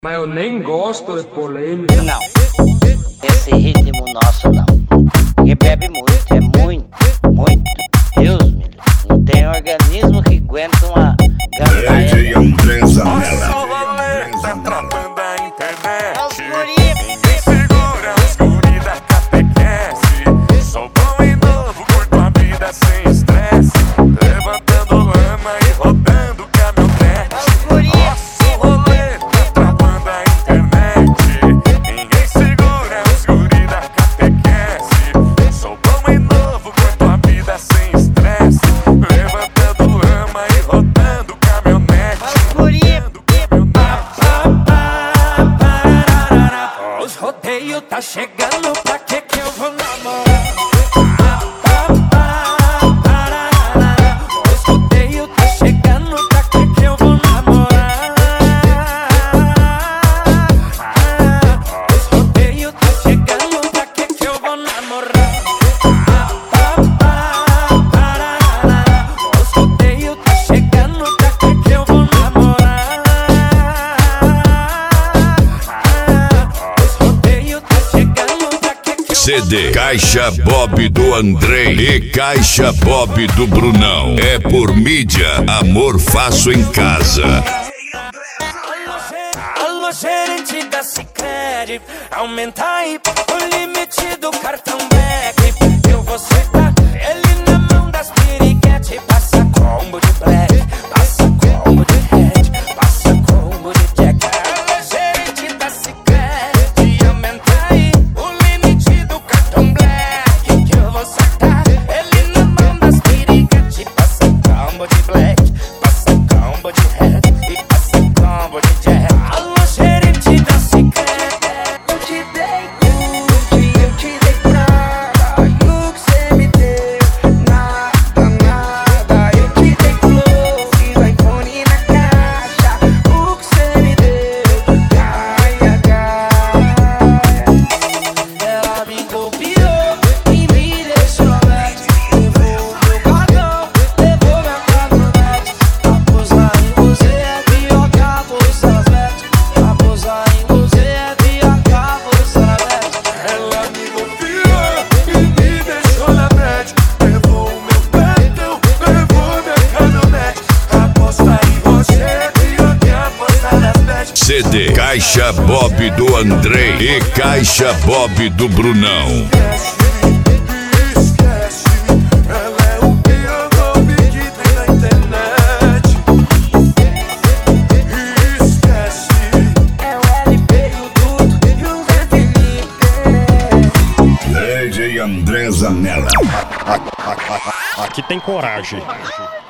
Mas eu nem gosto de polêmica. Não, esse ritmo nosso não. Quem bebe muito, é muito, muito. Deus me livre. Não tem organismo que aguenta uma gandaia. DJ Andresa Mela. Tá travando a internet. Ninguém Segura os guri da catequese. Sou bom e novo, curto a vida sem estresse. Levantando lama e rodando caminhonete. Nosso rolê tá travando a internet. Ninguém segura os guri da catequese. Sou bom e novo, curto a vida sem estresse. Levantando lama e rodando caminhonete. Os rodeios tá chegando, pra que eu vou namorar? Os rodeios tá chegando, pra que eu vou namorar? Os rodeios tá chegando, pra que eu vou namorar? Os rodeios tá chegando, pra que eu vou namorar? CD Caixa Bob do Andrei e Caixa Bob do Brunão. É por mídia, amor faço em casa. Alô, gerente da Sicredi, aumenta aí o limite do cartão Black. Eu vou sentar ele na mão das piriguete. Passa combo de black, passa combo de red, passa combo de jack. Alô, gerente da Sicredi, aumenta aí o limite do cartão Black. Que eu vou sentar ele na mão das piriguete. Passa combo de black, passa combo de red e passa combo de jack. Alô, gerente da Sicredi, Eu te dei tudo, eu te dei nada. E o que cê me deu? Nada, nada. Eu te dei flores, iPhone na caixa. O que cê me deu? Gaia, gaia. ela me copiou e me deixou aberto. Levou meu cartão, levou minha caminhonete. Aposar em você é pior que apostar nas bets. Aposar em você é pior que apostar nas bets. Ela me confiou e me deixou na net. Levou o meu cartão, levou minha caminhonete. Aposta em você é pior que apostar nas bets. CD Caixa Bob do Andrei e Caixa Bob do Brunão. Esquece, ela é o pior golpe que tem na internet. Esquece. É o LP e o Duto e o Zé Felipe. DJ Andresa Mela. Aqui tem coragem.